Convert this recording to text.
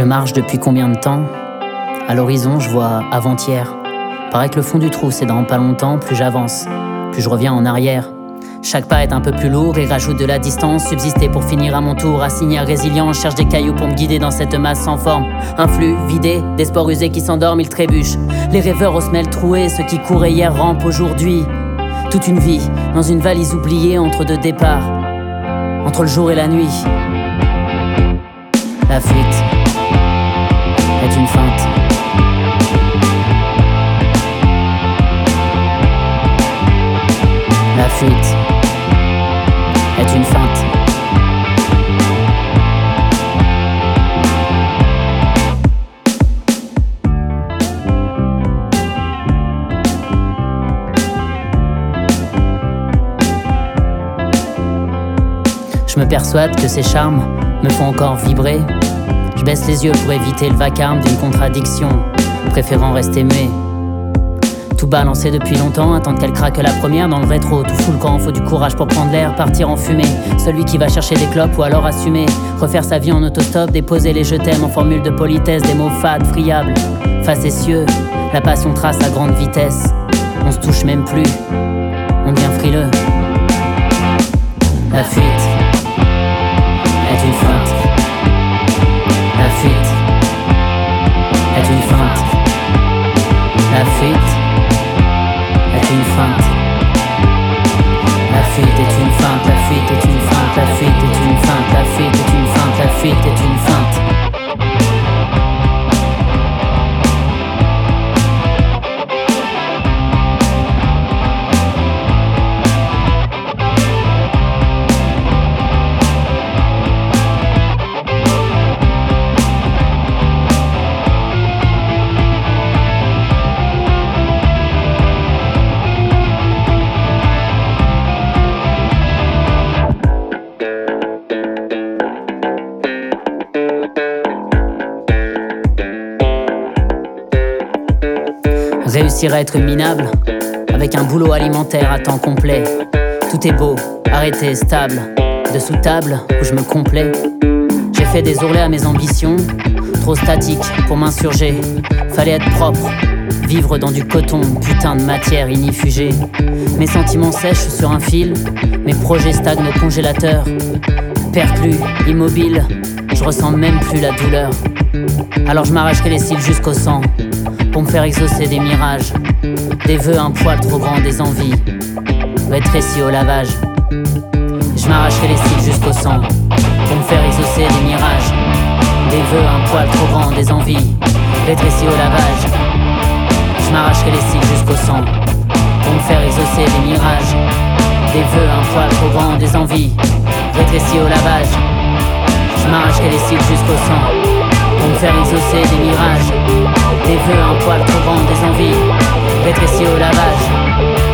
Je marche depuis combien de temps? À l'horizon, je vois avant-hier. Paraît que le fond du trou, c'est dans pas longtemps. Plus j'avance, plus je reviens en arrière. Chaque pas est un peu plus lourd et rajoute de la distance. Subsister pour finir à mon tour, assigné à résilience. Cherche des cailloux pour me guider dans cette masse sans forme. Un flux vidé, des sports usés qui s'endorment, ils trébuchent. Les rêveurs aux semelles trouées, ceux qui couraient hier rampent aujourd'hui. Toute une vie, dans une valise oubliée entre deux départs. Entre le jour et la nuit. La fuite est une feinte. La fuite est une feinte. Je me persuade que ces charmes me font encore vibrer. Je baisse les yeux pour éviter le vacarme d'une contradiction, préférant rester muet. Tout balancé depuis longtemps, attendre qu'elle craque la première dans le rétro. Tout fout le camp, faut du courage pour prendre l'air, partir en fumée. Celui qui va chercher des clopes ou alors assumer. Refaire sa vie en autostop, déposer les je t'aime en formule de politesse. Des mots fades, friables, facétieux. La passion trace à grande vitesse. On se touche même plus, on devient frileux. La fuite est une feinte. La fuite est une feinte. La fuite est une feinte. La fuite est une feinte. La fuite est une feinte. La fuite est une feinte. La fuite est une feinte. La fuite est une feinte. Réussir à être minable, avec un boulot alimentaire à temps complet. Tout est beau, arrêté, stable, dessous table où je me complais. J'ai fait des ourlets à mes ambitions, trop statique pour m'insurger. Fallait être propre, vivre dans du coton, putain de matière inifugée. Mes sentiments sèchent sur un fil, mes projets stagnent au congélateur. Perclus, immobile, je ressens même plus la douleur. Alors je m'arracherai les cils jusqu'au sang, pour me faire exaucer des mirages, des vœux un poil trop grand, des envies rétrécies au lavage. Je m'arracherai les cils jusqu'au sang, pour me faire exaucer des mirages, des vœux un poil trop grand, des envies rétrécies au lavage. Je m'arracherai les cils jusqu'au sang, pour me faire exaucer des mirages, des vœux un poil trop grand, des envies rétrécies au lavage. Je m'arracherai les cils jusqu'au sang, pour me faire exaucer des mirages, des vœux un poil trop grand, des envies rétrécies au lavage.